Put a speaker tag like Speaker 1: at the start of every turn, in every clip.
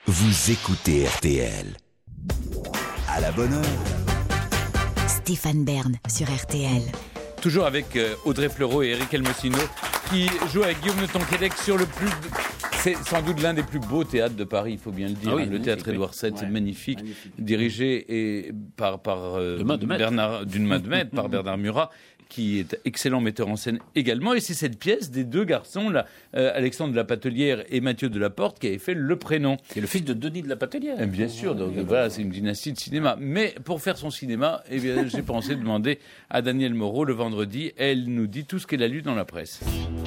Speaker 1: Vous écoutez RTL. À la bonne heure.
Speaker 2: Stéphane Bern sur RTL.
Speaker 3: Toujours avec Audrey Fleurot et Eric Elmosino qui jouent avec Guillaume de Tonquédec sur c'est sans doute l'un des plus beaux théâtres de Paris, il faut bien le dire. Ah oui, le théâtre Édouard VII, c'est magnifique, dirigé par d'une main de maître par Bernard Murat, qui est excellent metteur en scène également. Et c'est cette pièce des deux garçons, là, Alexandre de la Patelière et Mathieu de la Porte, qui avait fait Le Prénom.
Speaker 4: Et le fils de Denis de la Patelière.
Speaker 3: Bien sûr, donc voilà, c'est une dynastie de cinéma. Mais pour faire son cinéma, eh bien, j'ai pensé demander à Danielle Moreau le vendredi. Elle nous dit tout ce qu'elle a lu dans la presse.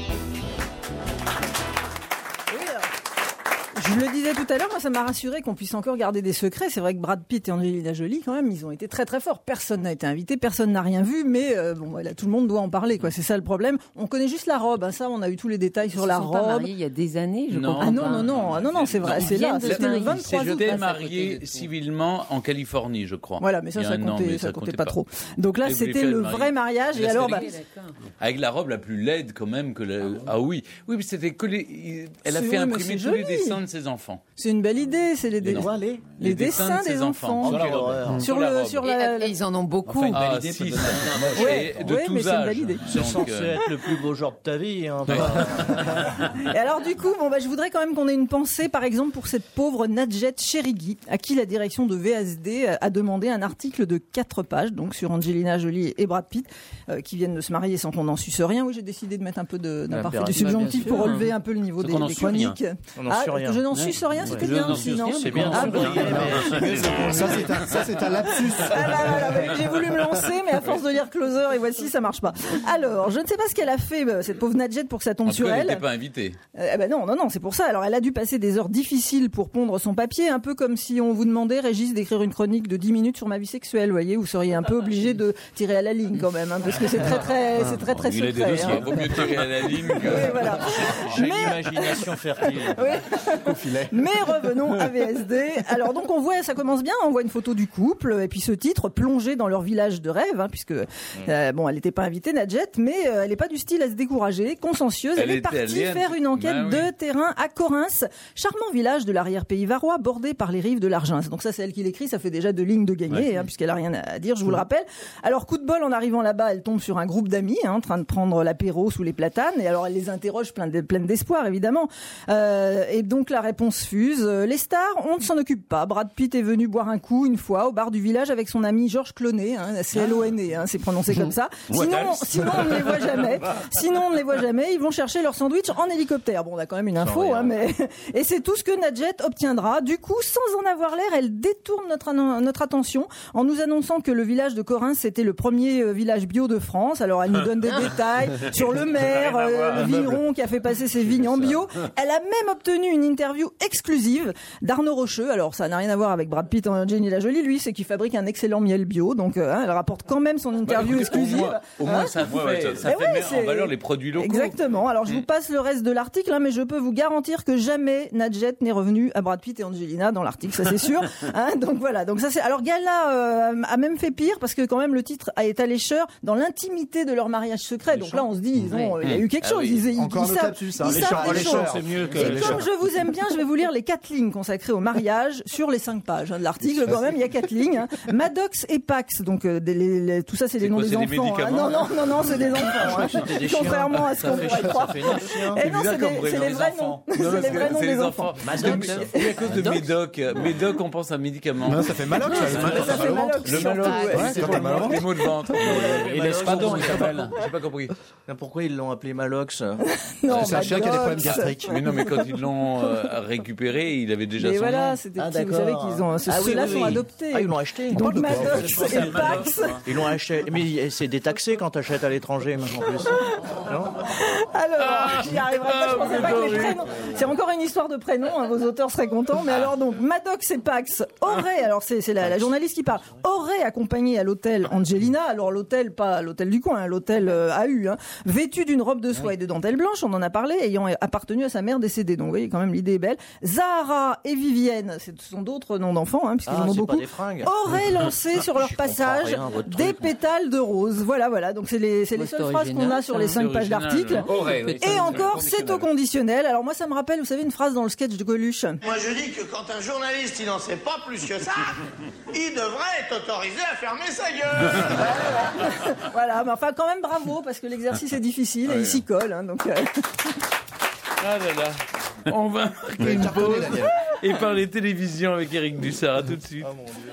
Speaker 5: Je le disais tout à l'heure, moi ça m'a rassuré qu'on puisse encore garder des secrets. C'est vrai que Brad Pitt et Angelina Jolie, quand même, ils ont été très très forts. Personne n'a été invité, personne n'a rien vu, mais voilà, tout le monde doit en parler, quoi. C'est ça le problème. On connaît juste la robe, hein, ça, on a eu tous les détails sur la robe. Ils se sont pas mariés
Speaker 6: il y a des années, je comprends.
Speaker 5: Ah non, c'est vrai, c'est là. C'était le 23 août.
Speaker 3: Ils étaient mariés civilement en Californie, je crois.
Speaker 5: Voilà, mais ça comptait pas trop. Donc là, c'était le vrai mariage. Et alors,
Speaker 3: avec la robe la plus laide quand même que ah oui, mais c'était que elle a fait imprimer tous les dessins de ses enfants.
Speaker 5: C'est une belle idée, c'est les dessins des enfants. Sur la
Speaker 6: ils en ont beaucoup.
Speaker 3: Enfin, de tous âges.
Speaker 4: C'est censé être le plus beau jour de ta vie. Hein,
Speaker 5: Et alors du coup, je voudrais quand même qu'on ait une pensée, par exemple, pour cette pauvre Nadjet Cherigui, à qui la direction de VSD a demandé un article de 4 pages, donc sur Angelina Jolie et Brad Pitt, qui viennent de se marier sans qu'on n'en suce rien. Oui, j'ai décidé de mettre un peu d'imparfait du subjonctif pour relever un peu le niveau des chroniques. Je n'en suce rien, c'était bien aussi, non ?
Speaker 4: C'est bien.
Speaker 7: Ça, c'est un lapsus.
Speaker 5: J'ai voulu me lancer, mais à force de lire Closer, et voici, ça marche pas. Alors, je ne sais pas ce qu'elle a fait, cette pauvre Nadjet, pour que ça tombe sur elle.
Speaker 3: Elle n'était pas invitée.
Speaker 5: Non, c'est pour ça. Alors, elle a dû passer des heures difficiles pour pondre son papier, un peu comme si on vous demandait, Régis, d'écrire une chronique de 10 minutes sur ma vie sexuelle, vous voyez, vous seriez un peu obligé de tirer à la ligne quand même, hein, parce que c'est très secret.
Speaker 3: Il vaut mieux tirer à la ligne que...
Speaker 5: Oui, voilà.
Speaker 4: J'ai l'imagination fertile.
Speaker 5: Au filet. Mais revenons à VSD. Alors donc ça commence bien, on voit une photo du couple et puis ce titre, plongé dans leur village de rêve, hein, puisque elle n'était pas invitée, Nadjet, mais elle n'est pas du style à se décourager, consciencieuse. Elle est partie faire une enquête de terrain à Correns, charmant village de l'arrière-pays varois, bordé par les rives de l'Argence. Donc ça, c'est elle qui l'écrit, ça fait déjà 2 lignes de gagné, puisqu'elle a rien à dire, je vous le rappelle. Alors coup de bol, en arrivant là-bas, elle tombe sur un groupe d'amis, en train de prendre l'apéro sous les platanes, et alors elle les interroge pleine d'espoir, évidemment. Et donc la réponse fuse. Les stars, on ne s'en occupe pas. Brad Pitt est venu boire un coup une fois au bar du village avec son ami Georges Clooney, C-L-O-N-E, c'est prononcé comme ça. Sinon on ne les voit jamais. Ils vont chercher leur sandwich en hélicoptère. Bon, on a quand même une info, mais et c'est tout ce que Nadjet obtiendra. Du coup, sans en avoir l'air, elle détourne notre attention en nous annonçant que le village de Correns c'était le premier village bio de France. Alors elle nous donne des détails sur le maire, le vigneron qui a fait passer ses vignes en bio. Elle a même obtenu une interview exclusive d'Arnaud Rocheux. Alors ça n'a rien à voir avec Brad Pitt et Angelina Jolie, lui c'est qu'il fabrique un excellent miel bio, donc elle rapporte quand même son interview exclusive.
Speaker 3: Au moins ça fait mettre en valeur les produits locaux.
Speaker 5: Exactement. Alors je vous passe le reste de l'article, mais je peux vous garantir que jamais Nadjet n'est revenu à Brad Pitt et Angelina dans l'article, ça c'est sûr. Donc voilà. Donc ça c'est. Alors Gala a même fait pire parce que quand même le titre est allécheur dans l'intimité de leur mariage secret. Donc là on se dit il y a eu quelque chose.
Speaker 7: Encore un autre lapsus.
Speaker 4: C'est mieux que
Speaker 5: et comme je vous aime bien, je vais vous lire les 4 lignes consacrées au mariage sur les 5 pages de l'article. Quand même, il y a 4 lignes. Maddox et Pax, donc tout ça, c'est les noms des enfants. Non, c'est des enfants. Contrairement à ce qu'on pourrait croire. Et non, c'est les vrais noms. C'est les vrais noms des enfants.
Speaker 3: Maddox. Oui, à cause de Médoc. Médoc, on pense à médicament.
Speaker 7: Non, ça fait Malox.
Speaker 5: Ça fait Malox.
Speaker 3: Le Malox. C'est pour les maux de ventre.
Speaker 4: Et l'espadon, il s'appelle.
Speaker 3: J'ai pas compris.
Speaker 4: Pourquoi ils l'ont appelé Malox?
Speaker 7: C'est un chien qui a des problèmes gastriques.
Speaker 3: Mais non, mais quand ils l'ont récupéré, il avait déjà son nom.
Speaker 5: Voilà, c'est des petits, vous savez qu'ils ont, ceux-là sont adoptés.
Speaker 4: Ah, ils l'ont acheté.
Speaker 5: Donc Maddox et Pax.
Speaker 4: Ils l'ont acheté. Mais c'est détaxé quand tu achètes à l'étranger, en plus. Non?
Speaker 5: Alors, j'y arriverai pas, je pensais pas que les prénoms. C'est encore une histoire de prénoms, vos auteurs seraient contents. Mais alors donc, Maddox et Pax auraient, alors c'est la journaliste qui parle, auraient accompagné à l'hôtel Angelina, alors l'hôtel, pas l'hôtel du coin, l'hôtel AU, vêtu d'une robe de soie et de dentelle blanche, on en a parlé, ayant appartenu à sa mère décédée. Donc vous voyez, quand même, l'idée est belle. modèles. Zahara et Vivienne, ce sont d'autres noms d'enfants, hein, puisqu'ils en ont beaucoup, auraient lancé sur leur passage des pétales de rose. Voilà. Donc c'est les seules phrases qu'on a sur les 5 pages d'articles. Et encore, c'est au conditionnel. Alors moi, ça me rappelle, vous savez, une phrase dans le sketch de Coluche.
Speaker 6: Moi, je dis que quand un journaliste, il n'en sait pas plus que ça, il devrait être autorisé à fermer sa gueule.
Speaker 5: Voilà, mais enfin, quand même, bravo, parce que l'exercice est difficile et il s'y colle. Hein, donc,
Speaker 3: Ah là là. On va marquer une pause et parler télévision avec Eric Dussard. À tout de suite.